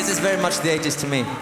This is very much the 80s to me.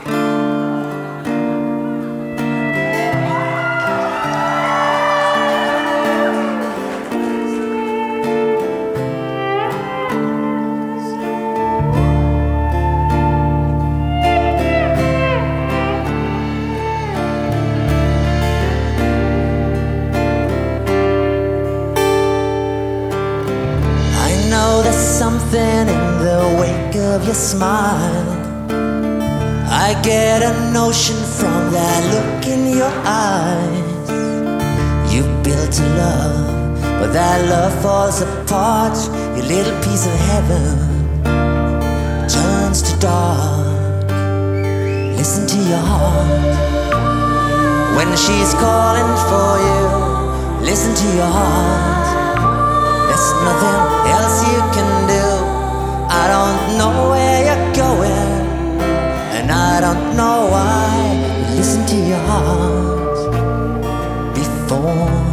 There's something in the wake of your smile. I get a notion from that look in your eyes. You built a love, but that love falls apart. Your little piece of heaven turns to dark. Listen to your heart when she's calling for you. Listen to your heart. There's nothing else you can do. I don't know where you're going, and I don't know why. But listen to your heart before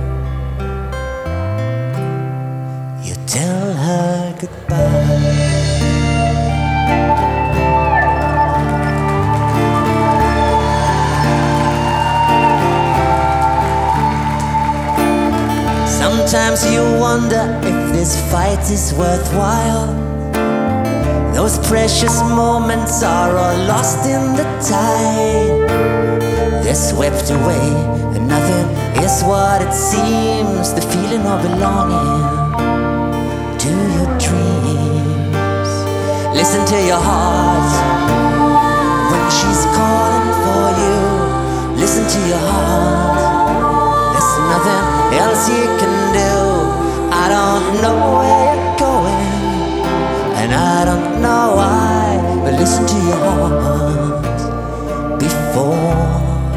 you tell her goodbye. Sometimes you wonder if this fight is worthwhile. Those precious moments are all lost in the tide. They're swept away and nothing is what it seems. The feeling of belonging to your dreams. Listen to your heart when she's calling for you. Listen to your heart. There's nothing else you can do. I don't know where you're going, and I don't know why. But listen to your heart before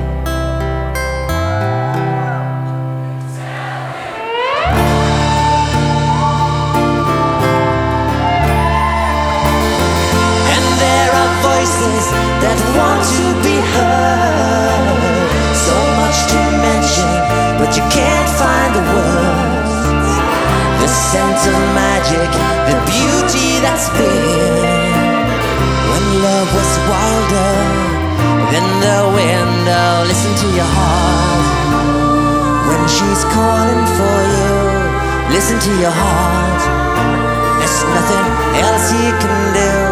and there are voices that want to be heard. So much to mention, but you can't find the words. The sense of magic, the beauty that's been when love was wilder than the wind. Oh, listen to your heart when she's calling for you. Listen to your heart. There's nothing else you can do.